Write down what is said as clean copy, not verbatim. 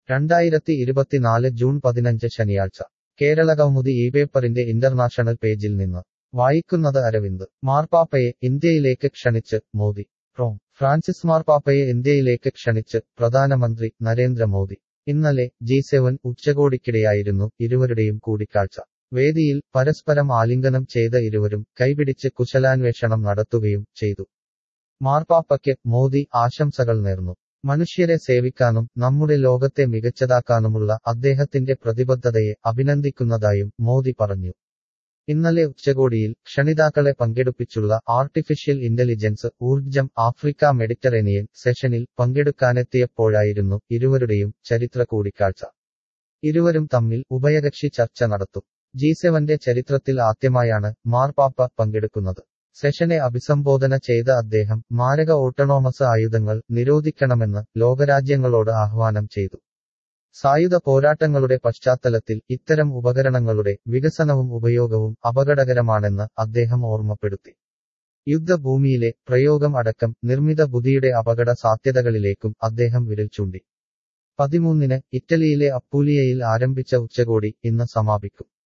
2024 June 15 ശനിയാഴ്ച Keralakaumudi ഇപേപ്പറിന്റെ international പേജിൽ നിന്ന് വായിക്കുന്നത് അരവിന്ദ് മാർപ്പാപ്പയെ ഇന്ത്യയിലേക്ക് ക്ഷണിച്ച് മോദി റോം ഫ്രാൻസിസ് മാർപ്പാപ്പയെ ഇന്ത്യയിലേക്ക് ക്ഷണിച്ച് പ്രധാനമന്ത്രി നരേന്ദ്രമോദി ഇന്നലെ G7 ഉച്ചകോടിക്കിടെയായിരുന്നു ഇരുവരുടെയും കൂടിക്കാഴ്ച വേദിയിൽ പരസ്പരം ആലിംഗനം ചെയ്ത ഇരുവരും കൈപിടിച്ച് കുശലാന്വേഷണം നടത്തുകയും ചെയ്തു മാർപ്പാപ്പയ്ക്ക് മോദി ആശംസകൾ നേർന്നു മനുഷ്യരെ സേവിക്കാനും നമ്മുടെ ലോകത്തെ മികച്ചതാക്കാനുമുള്ള അദ്ദേഹത്തിന്റെ പ്രതിബദ്ധതയെ അഭിനന്ദിക്കുന്നതായും മോദി പറഞ്ഞു ഇന്നലെ ഉച്ചകോടിയിൽ ക്ഷണിതാക്കളെ പങ്കെടുപ്പിച്ചുള്ള ആർട്ടിഫിഷ്യൽ ഇന്റലിജൻസ് ഊർജ്ജം ആഫ്രിക്ക മെഡിറ്ററേനിയൻ സെഷനിൽ പങ്കെടുക്കാനെത്തിയപ്പോഴായിരുന്നു ഇരുവരുടെയും ചരിത്ര കൂടിക്കാഴ്ച ഇരുവരും തമ്മിൽ ഉഭയകക്ഷി ചർച്ച നടത്തും G7 ചരിത്രത്തിൽ ആദ്യമായാണ് മാർപ്പാപ്പ പങ്കെടുക്കുന്നത് സെഷനെ അഭിസംബോധന ചെയ്ത അദ്ദേഹം മാരക ഓട്ടോണോമസ് ആയുധങ്ങൾ നിരോധിക്കണമെന്ന് ലോകരാജ്യങ്ങളോട് ആഹ്വാനം ചെയ്തു സായുധ പോരാട്ടങ്ങളുടെ പശ്ചാത്തലത്തിൽ ഇത്തരം ഉപകരണങ്ങളുടെ വികസനവും ഉപയോഗവും അപകടകരമാണെന്ന് അദ്ദേഹം ഓർമ്മപ്പെടുത്തി യുദ്ധഭൂമിയിലെ പ്രയോഗം അടക്കം നിർമ്മിത ബുദ്ധിയുടെ അപകട സാധ്യതകളിലേക്കും അദ്ദേഹം വിരൽ ചൂണ്ടി 13-ന് ഇറ്റലിയിലെ അപ്പൂലിയയിൽ ആരംഭിച്ച ഉച്ചകോടി ഇന്ന് സമാപിക്കും